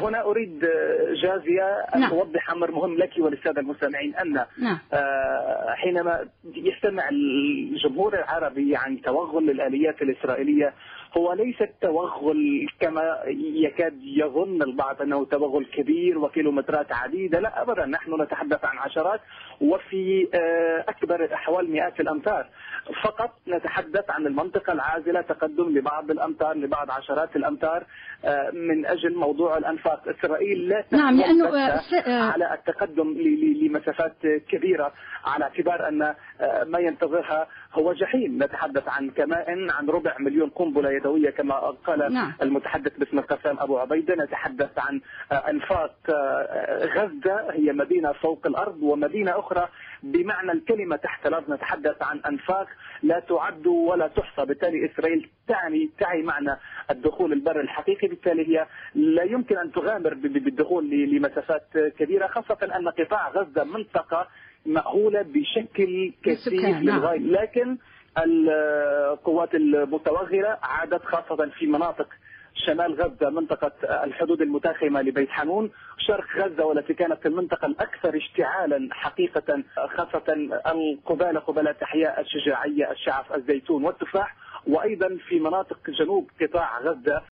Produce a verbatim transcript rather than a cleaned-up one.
هنا أريد جازية أن نعم. أوضح أمر مهم لك وللسادة المستمعين، أن نعم. حينما يستمع الجمهور العربي عن توغل الآليات الإسرائيلية، هو ليس التوغل كما يكاد يظن البعض أنه توغل كبير وكيلومترات عديدة، لا أبدا، نحن نتحدث عن عشرات وفي أكبر الأحوال مئات الأمتار، فقط نتحدث عن المنطقة العازلة، تقدم لبعض الأمتار لبعض عشرات الأمتار من أجل موضوع الأنفاق. إسرائيل لا نعم، لأنه على التقدم لمسافات كبيرة، على اعتبار أن ما ينتظرها هو جحيم. نتحدث عن كمائن، عن ربع مليون قنبلة يدوية كما قال نعم. المتحدث باسم القسام أبو عبيدة. نتحدث عن أنفاق غزة، هي مدينة فوق الأرض ومدينة أخرى بمعنى الكلمة تحت الأرض. نتحدث عن أنفاق لا تعد ولا تحصى. بالتالي إسرائيل تعني تعي معنى الدخول البر الحقيقي، بالتالي هي لا يمكن أن تغامر بالدخول لمسافات كبيرة، خاصة أن قطاع غزة منطقة مأهولة بشكل كثير للغاية. لكن القوات المتوغلة عادت خاصة في مناطق شمال غزة، منطقة الحدود المتاخمة لبيت حانون، شرق غزة والتي كانت المنطقة الأكثر اشتعالا حقيقة، خاصة القبالة قبالة أحياء الشجاعية، الشعف، الزيتون والتفاح، وأيضا في مناطق جنوب قطاع غزة.